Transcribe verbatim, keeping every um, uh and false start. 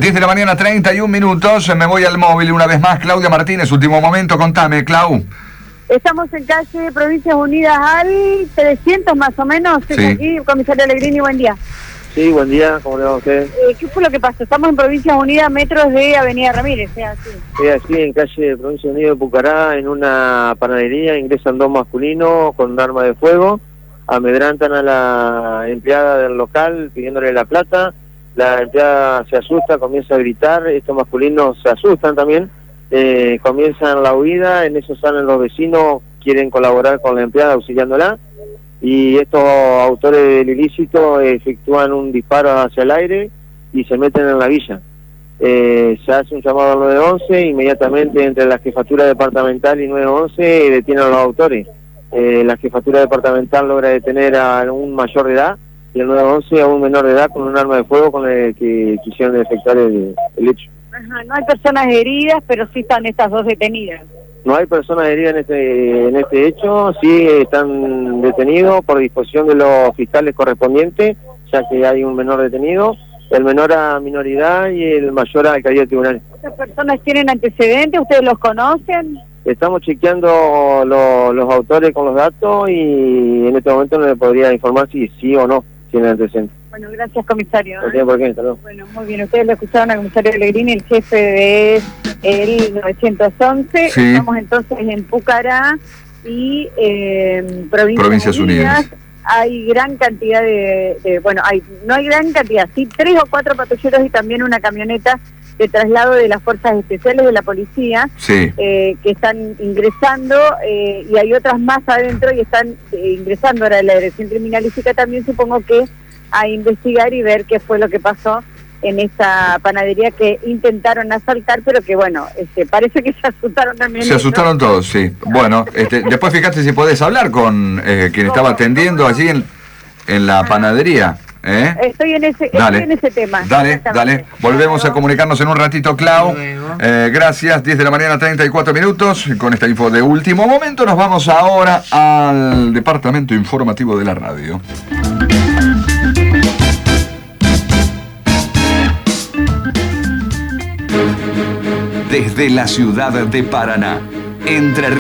diez de la mañana, treinta y un minutos. Me voy al móvil una vez más. Claudia Martínez, último momento. Contame, Clau. Estamos en calle Provincias Unidas al trescientos más o menos. Sí. Estoy aquí, comisario Alegrini, buen día. Sí, buen día, ¿cómo le va a usted? Eh, ¿Qué fue lo que pasó? Estamos en Provincias Unidas, metros de Avenida Ramírez, ¿sí? Así. Sí, aquí en calle Provincia Unida de Pucará, en una panadería, ingresan dos masculinos con un arma de fuego, amedrantan a la empleada del local pidiéndole la plata, la empleada se asusta, comienza a gritar, estos masculinos se asustan también, eh, comienzan la huida, en eso salen los vecinos, quieren colaborar con la empleada auxiliándola, y estos autores del ilícito efectúan un disparo hacia el aire y se meten en la villa. Eh, se hace un llamado al nueve once, inmediatamente entre la jefatura departamental y nueve once detienen a los autores. Eh, la jefatura departamental logra detener a un mayor de edad y el nueve once a un menor de edad con un arma de fuego con el que quisieron efectuar el, el hecho. Ajá, no hay personas heridas, pero sí están estas dos detenidas. No hay personas heridas en este en este hecho, sí están detenidos por disposición de los fiscales correspondientes, ya que hay un menor detenido, el menor a minoridad y el mayor a alcaldía de tribunales. ¿Estas personas tienen antecedentes? ¿Ustedes los conocen? Estamos chequeando lo, los autores con los datos y en este momento no le podría informar si sí o no tienen antecedentes. Bueno, gracias, comisario. No tiene por qué, hasta luego. Bueno, muy bien. Ustedes lo escucharon al comisario Alegrini, el jefe de el novecientos once. Sí. Estamos entonces en Pucará y eh, Provincias, Provincias Unidas. Unidas. Hay gran cantidad de, de... Bueno, hay no hay gran cantidad, sí, tres o cuatro patrulleros y también una camioneta de traslado de las fuerzas especiales de la policía, Sí. eh, que están ingresando eh, y hay otras más adentro y están eh, ingresando ahora la dirección criminalística también, supongo que a investigar y ver qué fue lo que pasó en esta panadería que intentaron asaltar, pero que bueno, este, parece que se asustaron también. Se asustaron ¿no? todos, sí. Bueno, este, después fíjate si podés hablar con eh, quien estaba atendiendo allí en, en la panadería. ¿eh? Estoy en ese, Dale. estoy en ese tema. Dale, exactamente. dale. Volvemos a comunicarnos en un ratito, Clau. Eh, gracias. diez de la mañana, treinta y cuatro minutos. Con esta info de último momento nos vamos ahora al departamento informativo de la radio. Desde la ciudad de Paraná, entre